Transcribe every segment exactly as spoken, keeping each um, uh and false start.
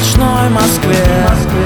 ночной Москве.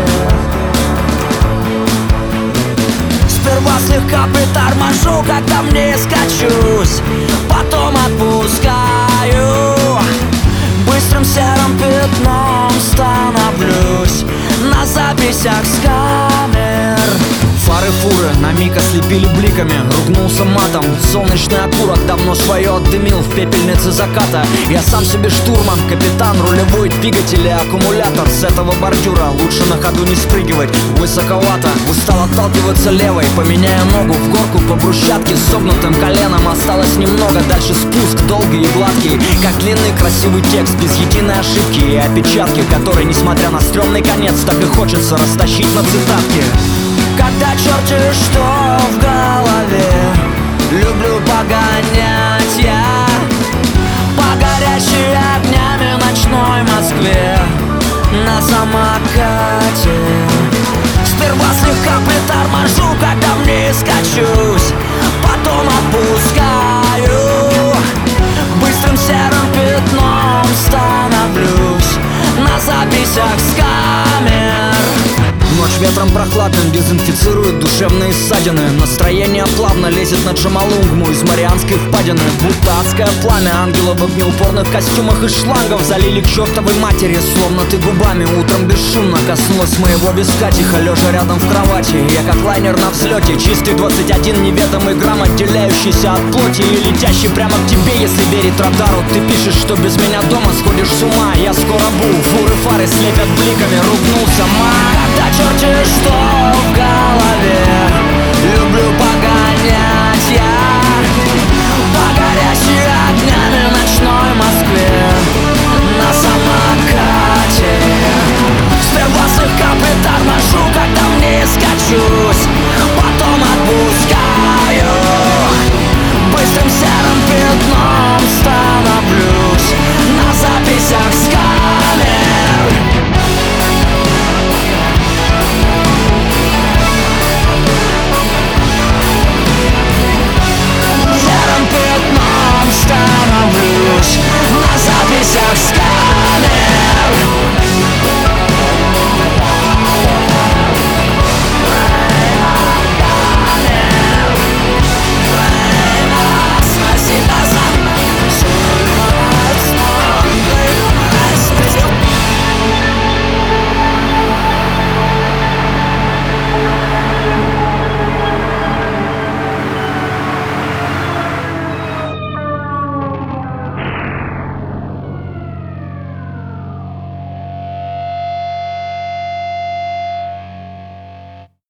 Сперва слегка приторможу, когда мне скачусь, потом отпускаю. Быстрым серым пятном становлюсь на записях с камер. Фары фуры на миг ослепили бликами. Ругнулся матом, солнечный окурок давно свое отдымил в пепельнице заката. Я сам себе штурман, капитан, рулевой двигатель и аккумулятор. С этого бордюра лучше на ходу не спрыгивать, высоковато. Устал отталкиваться левой, поменяя ногу в горку по брусчатке с согнутым коленом. Осталось немного, дальше спуск долгий и гладкий, как длинный красивый текст, без единой ошибки и опечатки, который, несмотря на стрёмный конец, так и хочется растащить на цитатки. Когда черти что в голове, люблю погонять я по горящей огнями ночной Москве на самокате. Сперва слегка приторможу, когда мне скачусь, потом отпускаю. Быстрым серым пятном становлюсь на записях с камер. Ночь ветром прохладным дезинфицирует душевные ссадины. Настроение плавно лезет на Джомолунгму из Марианской впадины. Будто адское пламя ангелов в огнеупорных костюмах из шлангов залили к чертовой матери, словно ты губами утром бесшумно коснулась моего виска, тихо лежа рядом в кровати. Я как лайнер на взлете, чистый двадцать один неведомый грамм, отделяющийся от плоти и летящий прямо к тебе, если верить радару. Ты пишешь, что без меня дома сходишь с ума. Я скоро бу, фуры фары слепят бликами, ругнулся ма. Когда черти что в голове,